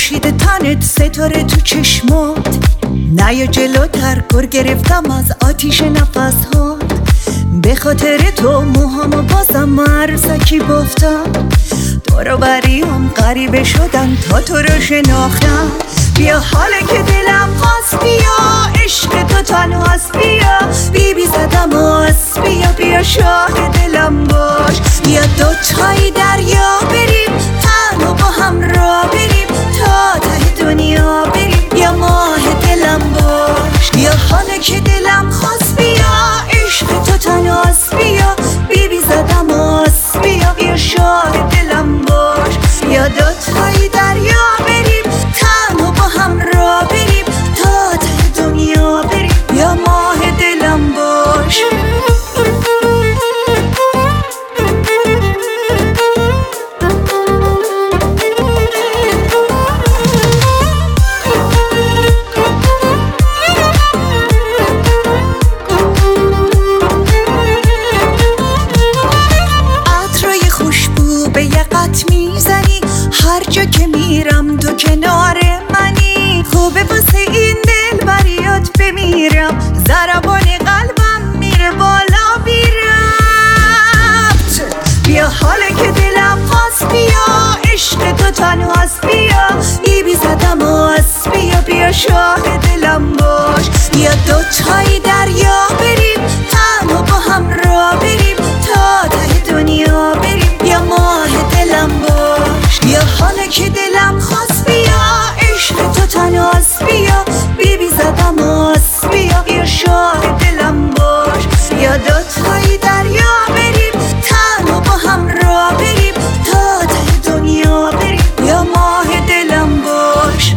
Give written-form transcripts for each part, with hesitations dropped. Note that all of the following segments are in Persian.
خورشید تنت ستاره تو چشمات، نیا جلوتر گر گرفتم از آتیش نفسهات. به خاطر تو موهامو بازم عروسکی بافتم، دور و بریام غریبه شدن تا تو رو شناختم. بیا حالا که دلم خواست، بیا عشق تو تنهاست، بیا بی زدم از بیا شاه دلم باش. بیا دوتایی دریا بریم، تنها با هم را بریم، تا ته دنیا بریم، بیا ماه دلم باش. بیا حالا که دلم خواست، بیا عشق تو تنهاست، بیا بی زدم از بیا شاه دلم باش. بیا دوتایی دریا بریم، تنها با هم را بریم، تا ته دنیا بریم، بیا ماه دلم باش. عطرای خوشبو به یقت میزنی، هر جا که میرم تو کنار منی. خوبه واسه این دل بریات بمیرم، ضربان قلبم میره بالا بی ربط. بیا حالا که دلم خواست، بیا عشق تو تنهاست، بیا بی زدم از بیا شاه دلم باش. بیا دوتایی دریا بریم، تنها با هم را بریم، تا ته دنیا بریم، بیا ماه دلم باش. بیا حالا که دلم خواست، بیا عشق تو تنهاست، بیا بی زدم از بیا شاه دلم باش. بیا دوتایی دریا بریم، تنها با هم را بریم، تا ته دنیا بریم، بیا ماه دلم باش.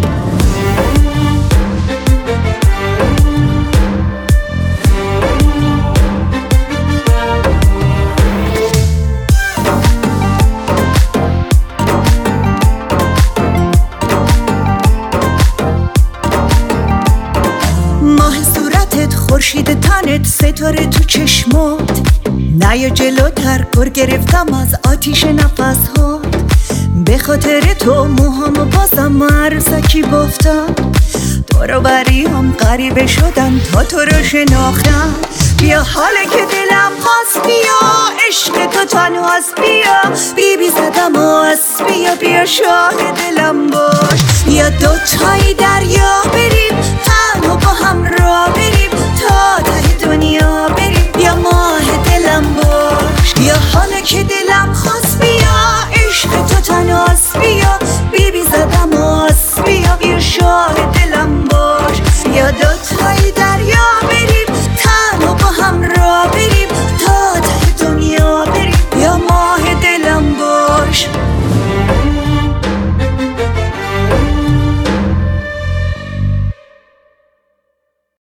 ماه صورتت، خورشید تنت، ستاره تو چشمات، نیا جلوتر گر گرفتم از آتیش نفسهات. به خاطر تو موهامو بازم عروسکی بافتم، دور و بریام غریبه شدن تا تو رو شناختم. بیا حالا که دلم خواست، بیا عشق تو تنهاست، بیا بی زدم از بیا شاه دلم باش. بیا دوتایی دریا بریم، تنها با هم را بریم،